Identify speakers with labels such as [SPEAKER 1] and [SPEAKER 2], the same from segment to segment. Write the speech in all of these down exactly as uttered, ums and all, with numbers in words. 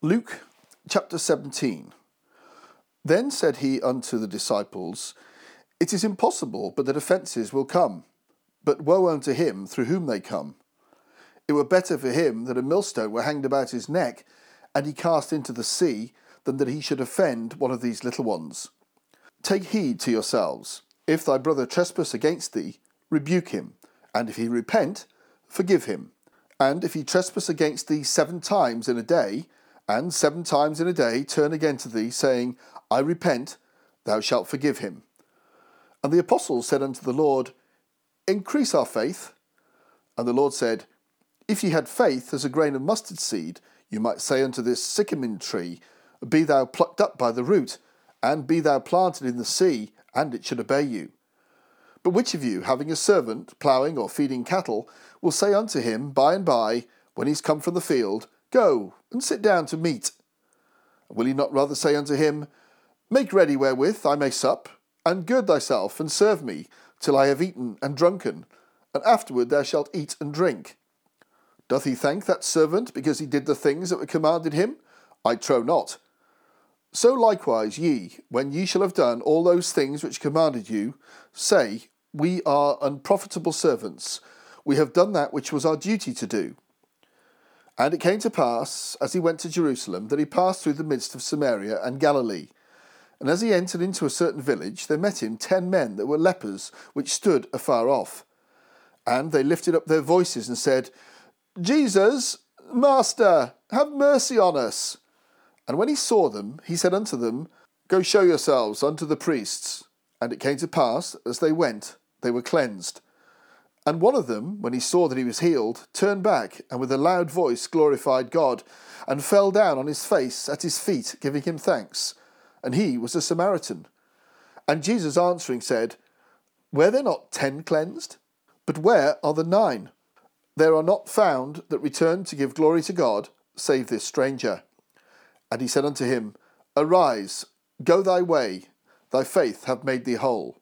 [SPEAKER 1] Luke chapter seventeen. Then said he unto the disciples, It is impossible but that offences will come, but woe unto him through whom they come. It were better for him that a millstone were hanged about his neck, and he cast into the sea, than that he should offend one of these little ones. Take heed to yourselves. If thy brother trespass against thee, rebuke him, and if he repent, forgive him. And if he trespass against thee seven times in a day, and seven times in a day turn again to thee, saying, I repent, thou shalt forgive him. And the apostles said unto the Lord, Increase our faith. And the Lord said, If ye had faith as a grain of mustard seed, you might say unto this sycamore tree, Be thou plucked up by the root, and be thou planted in the sea, and it should obey you. But which of you, having a servant ploughing or feeding cattle, will say unto him by and by, when he is come from the field, Go, and sit down to meat? Will he not rather say unto him, Make ready wherewith I may sup, and gird thyself, and serve me, till I have eaten and drunken, and afterward thou shalt eat and drink? Doth he thank that servant because he did the things that were commanded him? I trow not. So likewise ye, when ye shall have done all those things which commanded you, say, We are unprofitable servants. We have done that which was our duty to do. And it came to pass, as he went to Jerusalem, that he passed through the midst of Samaria and Galilee. And as he entered into a certain village, there met him ten men that were lepers, which stood afar off. And they lifted up their voices and said, Jesus, Master, have mercy on us. And when he saw them, he said unto them, Go show yourselves unto the priests. And it came to pass, as they went, they were cleansed. And one of them, when he saw that he was healed, turned back, and with a loud voice glorified God, and fell down on his face at his feet, giving him thanks. And he was a Samaritan. And Jesus answering said, Were there not ten cleansed? But where are the nine? There are not found that returned to give glory to God, save this stranger. And he said unto him, Arise, go thy way, thy faith hath made thee whole.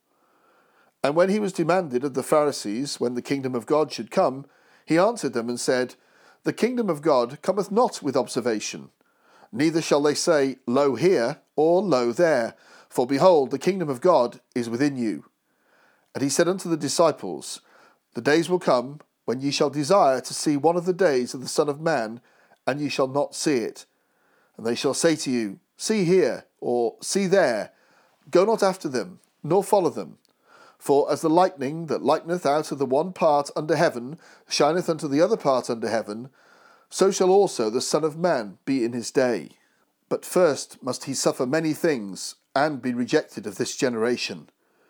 [SPEAKER 1] And when he was demanded of the Pharisees when the kingdom of God should come, he answered them and said, The kingdom of God cometh not with observation. Neither shall they say, Lo here, or Lo there, for behold, the kingdom of God is within you. And he said unto the disciples, The days will come, when ye shall desire to see one of the days of the Son of Man, and ye shall not see it. And they shall say to you, See here, or see there. Go not after them, nor follow them. For as the lightning that lighteneth out of the one part under heaven shineth unto the other part under heaven, so shall also the Son of Man be in his day. But first must he suffer many things, and be rejected of this generation.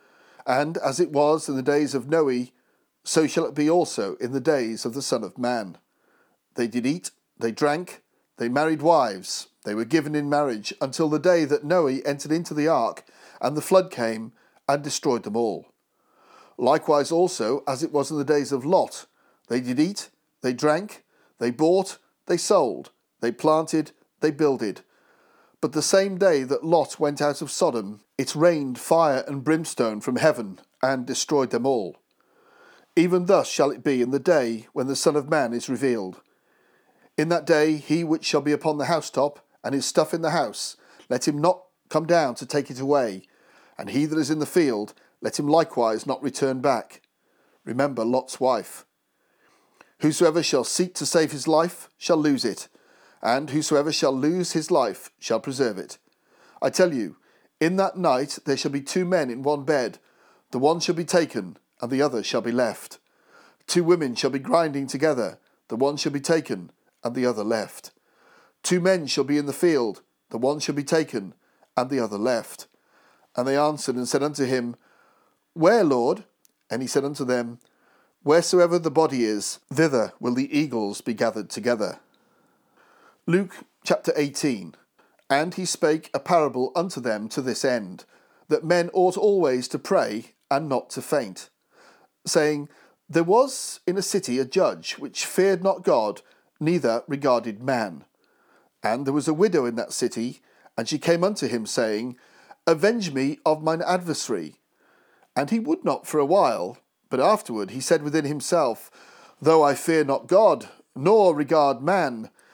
[SPEAKER 1] And as it was in the days of Noe, so shall it be also in the days of the Son of Man. They did eat, they drank, they married wives, they were given in marriage, until the day that Noe entered into the ark, and the flood came, and destroyed them all. Likewise also, as it was in the days of Lot, they did eat, they drank, they bought, they sold, they planted, they builded. But the same day that Lot went out of Sodom, it rained fire and brimstone from heaven, and destroyed them all. Even thus shall it be in the day when the Son of Man is revealed. In that day he which shall be upon the housetop, and his stuff in the house, let him not come down to take it away, and he that is in the field, let him likewise not return back. Remember Lot's wife. Whosoever shall seek to save his life shall lose it, and whosoever shall lose his life shall preserve it. I tell you, in that night there shall be two men in one bed, the one shall be taken, and the other shall be left. Two women shall be grinding together, the one shall be taken, and the other left. Two men shall be in the field, the one shall be taken, and the other left. And they answered and said unto him, Where, Lord? And he said unto them, Wheresoever the body is, thither will the eagles be gathered together. Luke chapter eighteen. And he spake a parable unto them to this end, that men ought always to pray, and not to faint, saying, There was in a city a judge, which feared not God, neither regarded man. And there was a widow in that city, and she came unto him, saying, Avenge me of mine adversary. And he would not for a while, but afterward he said within himself, Though I fear not God, nor regard man,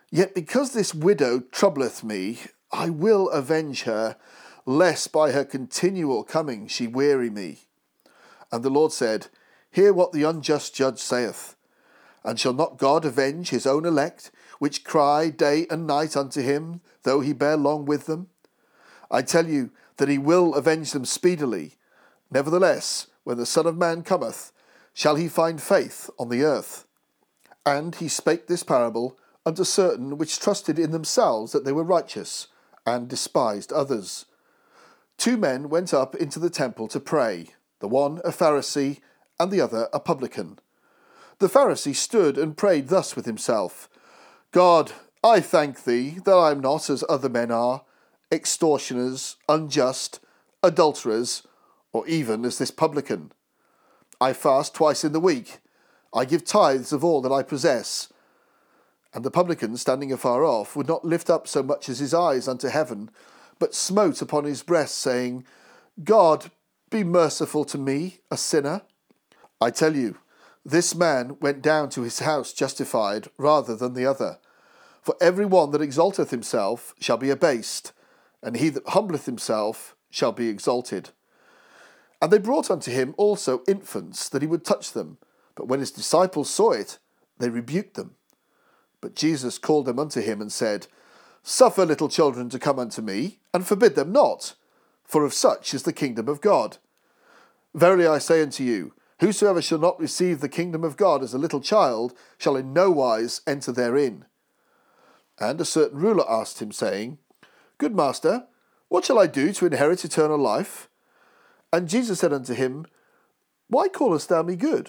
[SPEAKER 1] Yet because this widow troubleth me, I will avenge her, lest by her continual coming she weary me. And the Lord said, Hear what the unjust judge saith. And shall not God avenge his own elect, which cry day and night unto him, though he bear long with them? I tell you that he will avenge them speedily. Nevertheless, when the Son of Man cometh, shall he find faith on the earth? And he spake this parable unto certain which trusted in themselves that they were righteous, and despised others. Two men went up into the temple to pray, the one a Pharisee, and the other a publican. The Pharisee stood and prayed thus with himself, God, I thank thee that I am not as other men are, extortioners, unjust, adulterers, or even as this publican. I fast twice in the week. I give tithes of all that I possess. And the publican, standing afar off, would not lift up so much as his eyes unto heaven, but smote upon his breast, saying, God, be merciful to me, a sinner. I tell you, this man went down to his house justified rather than the other. For every one that exalteth himself shall be abased, and he that humbleth himself shall be exalted. And they brought unto him also infants, that he would touch them. But when his disciples saw it, they rebuked them. But Jesus called them unto him, and said, Suffer little children to come unto me, and forbid them not, for of such is the kingdom of God. Verily I say unto you, whosoever shall not receive the kingdom of God as a little child shall in no wise enter therein. And a certain ruler asked him, saying, Good master, what shall I do to inherit eternal life? And Jesus said unto him, Why callest thou me good?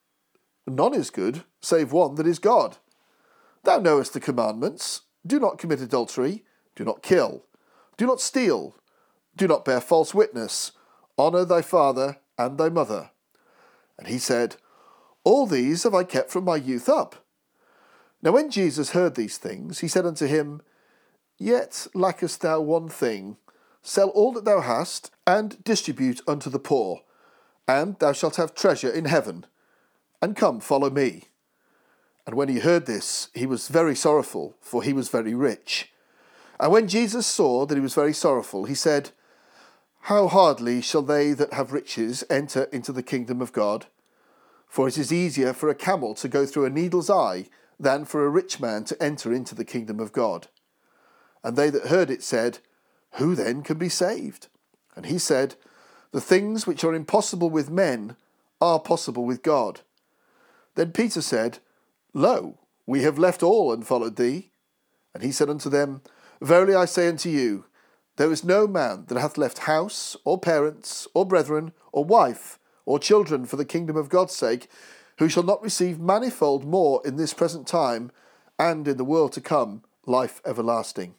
[SPEAKER 1] None is good, save one that is God. Thou knowest the commandments. Do not commit adultery. Do not kill. Do not steal. Do not bear false witness. Honour thy father and thy mother. And he said, All these have I kept from my youth up. Now when Jesus heard these things, he said unto him, Yet lackest thou one thing. Sell all that thou hast, and distribute unto the poor, and thou shalt have treasure in heaven. And come, follow me. And when he heard this, he was very sorrowful, for he was very rich. And when Jesus saw that he was very sorrowful, he said, How hardly shall they that have riches enter into the kingdom of God? For it is easier for a camel to go through a needle's eye than for a rich man to enter into the kingdom of God. And they that heard it said, Who then can be saved? And he said, The things which are impossible with men are possible with God. Then Peter said, Lo, we have left all and followed thee. And he said unto them, Verily I say unto you, there is no man that hath left house, or parents, or brethren, or wife, or children for the kingdom of God's sake, who shall not receive manifold more in this present time, and in the world to come, life everlasting.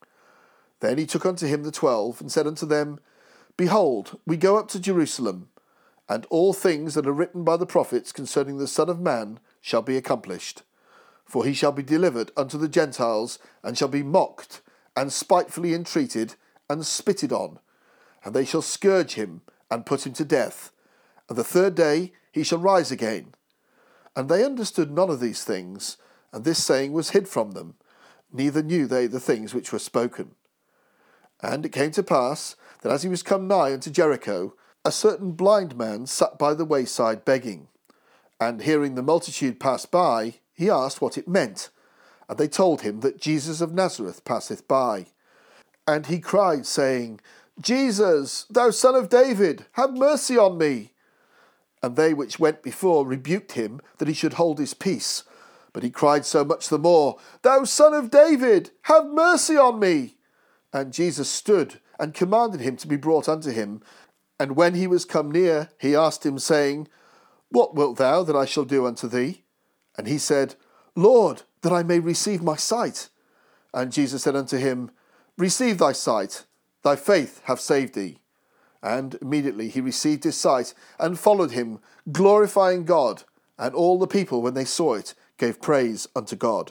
[SPEAKER 1] Then he took unto him the twelve, and said unto them, Behold, we go up to Jerusalem, and all things that are written by the prophets concerning the Son of Man shall be accomplished. For he shall be delivered unto the Gentiles, and shall be mocked, and spitefully entreated, and spitted on. And they shall scourge him, and put him to death. And the third day he shall rise again. And they understood none of these things, and this saying was hid from them, neither knew they the things which were spoken. And it came to pass, that as he was come nigh unto Jericho, a certain blind man sat by the wayside begging. And hearing the multitude pass by, he asked what it meant. And they told him that Jesus of Nazareth passeth by. And he cried, saying, Jesus, thou Son of David, have mercy on me. And they which went before rebuked him, that he should hold his peace. But he cried so much the more, Thou Son of David, have mercy on me. And Jesus stood, and commanded him to be brought unto him. And when he was come near, he asked him, saying, What wilt thou that I shall do unto thee? And he said, Lord, that I may receive my sight. And Jesus said unto him, Receive thy sight, thy faith hath saved thee. And immediately he received his sight, and followed him, glorifying God. And all the people, when they saw it, gave praise unto God.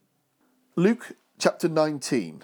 [SPEAKER 1] Luke chapter nineteen.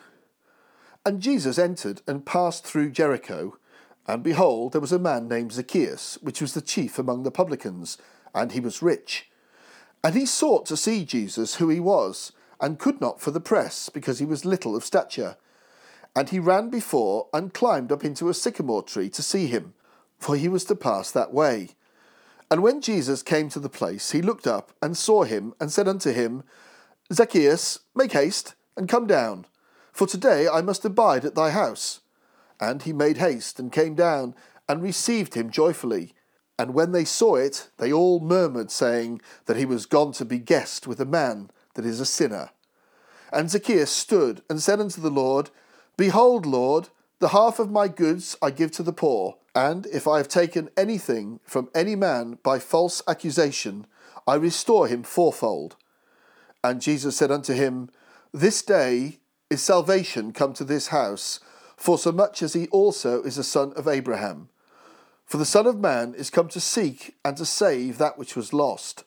[SPEAKER 1] And Jesus entered and passed through Jericho. And behold, there was a man named Zacchaeus, which was the chief among the publicans, and he was rich. And he sought to see Jesus, who he was, and could not for the press, because he was little of stature. And he ran before, and climbed up into a sycamore tree to see him, for he was to pass that way. And when Jesus came to the place, he looked up, and saw him, and said unto him, Zacchaeus, make haste, and come down, for today I must abide at thy house. And he made haste, and came down, and received him joyfully. And when they saw it, they all murmured, saying that he was gone to be guest with a man that is a sinner. And Zacchaeus stood, and said unto the Lord, Behold, Lord, the half of my goods I give to the poor, and if I have taken anything from any man by false accusation, I restore him fourfold. And Jesus said unto him, This day is salvation come to this house, forsomuch as he also is a son of Abraham. For the Son of Man is come to seek and to save that which was lost.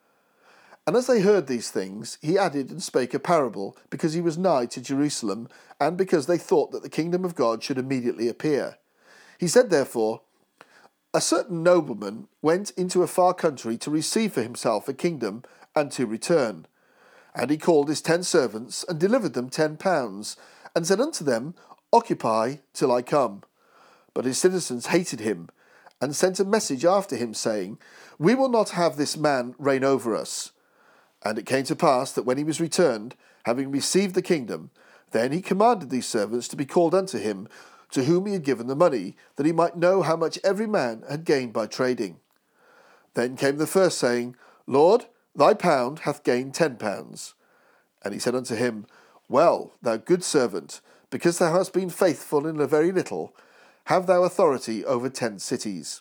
[SPEAKER 1] And as they heard these things, he added and spake a parable, because he was nigh to Jerusalem, and because they thought that the kingdom of God should immediately appear. He said therefore, A certain nobleman went into a far country to receive for himself a kingdom, and to return. And he called his ten servants, and delivered them ten pounds, and said unto them, Occupy till I come. But his citizens hated him, and sent a message after him, saying, We will not have this man reign over us. And it came to pass that when he was returned, having received the kingdom, then he commanded these servants to be called unto him, to whom he had given the money, that he might know how much every man had gained by trading. Then came the first, saying, Lord, thy pound hath gained ten pounds. And he said unto him, Well, thou good servant, because thou hast been faithful in a very little, have thou authority over ten cities.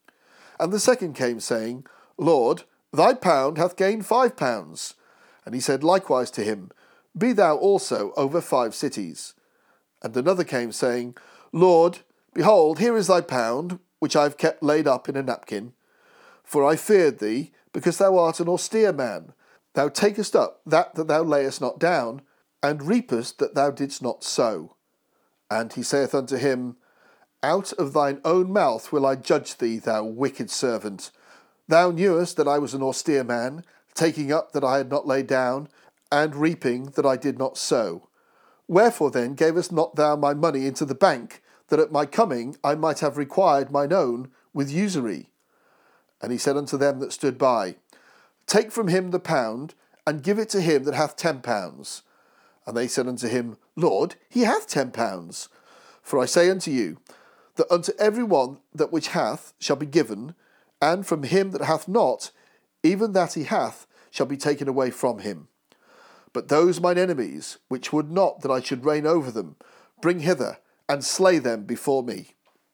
[SPEAKER 1] And the second came, saying, Lord, thy pound hath gained five pounds. And he said likewise to him, Be thou also over five cities. And another came, saying, Lord, behold, here is thy pound, which I have kept laid up in a napkin. For I feared thee, because thou art an austere man. Thou takest up that that thou layest not down, and reapest that thou didst not sow. And he saith unto him, Out of thine own mouth will I judge thee, thou wicked servant. Thou knewest that I was an austere man, taking up that I had not laid down, and reaping that I did not sow. Wherefore then gavest not thou my money into the bank, that at my coming I might have required mine own with usury? And he said unto them that stood by, Take from him the pound, and give it to him that hath ten pounds. And they said unto him, Lord, he hath ten pounds. For I say unto you, that unto every one that which hath shall be given, and from him that hath not, even that he hath shall be taken away from him. But those mine enemies, which would not that I should reign over them, bring hither, and slay them before me.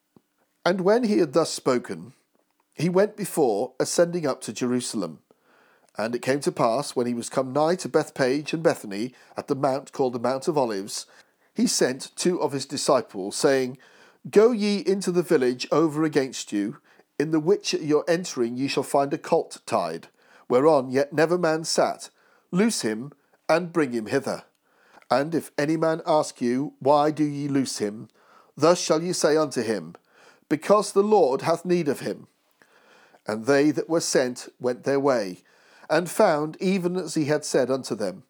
[SPEAKER 1] And when he had thus spoken, he went before, ascending up to Jerusalem. And it came to pass, when he was come nigh to Bethpage and Bethany, at the mount called the Mount of Olives, he sent two of his disciples, saying, Go ye into the village over against you, in the which at your entering ye shall find a colt tied, whereon yet never man sat. Loose him, and bring him hither. And if any man ask you, Why do ye loose him? Thus shall ye say unto him, Because the Lord hath need of him. And they that were sent went their way, and found even as he had said unto them.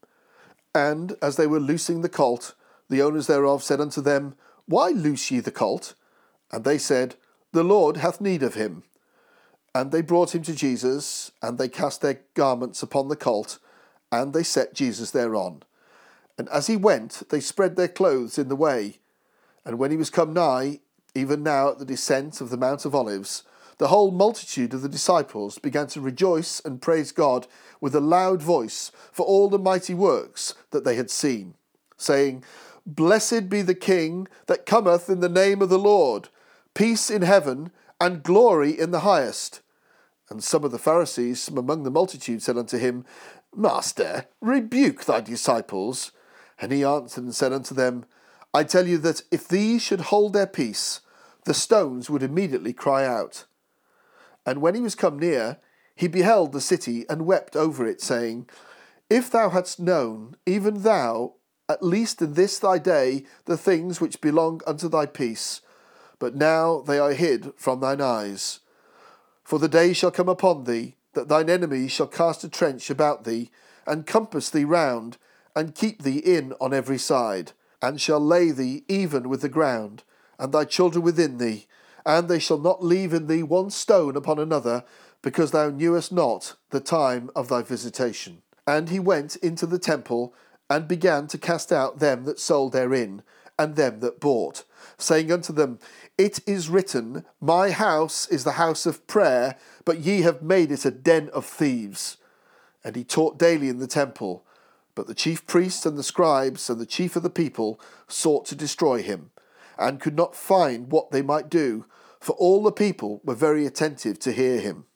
[SPEAKER 1] And as they were loosing the colt, the owners thereof said unto them, Why loose ye the colt? And they said, The Lord hath need of him. And they brought him to Jesus, and they cast their garments upon the colt, and they set Jesus thereon. And as he went, they spread their clothes in the way. And when he was come nigh, even now at the descent of the Mount of Olives, the whole multitude of the disciples began to rejoice and praise God with a loud voice for all the mighty works that they had seen, saying, Blessed be the King that cometh in the name of the Lord, peace in heaven, and glory in the highest. And some of the Pharisees from among the multitude said unto him, Master, rebuke thy disciples. And he answered and said unto them, I tell you that if these should hold their peace, the stones would immediately cry out. And when he was come near, he beheld the city, and wept over it, saying, If thou hadst known, even thou, at least in this thy day, the things which belong unto thy peace, but now they are hid from thine eyes. For the day shall come upon thee, that thine enemies shall cast a trench about thee, and compass thee round, and keep thee in on every side, and shall lay thee even with the ground, and thy children within thee, and they shall not leave in thee one stone upon another, because thou knewest not the time of thy visitation. And he went into the temple, and began to cast out them that sold therein, and them that bought, saying unto them, It is written, My house is the house of prayer, but ye have made it a den of thieves. And he taught daily in the temple. But the chief priests and the scribes and the chief of the people sought to destroy him, and could not find what they might do, for all the people were very attentive to hear him.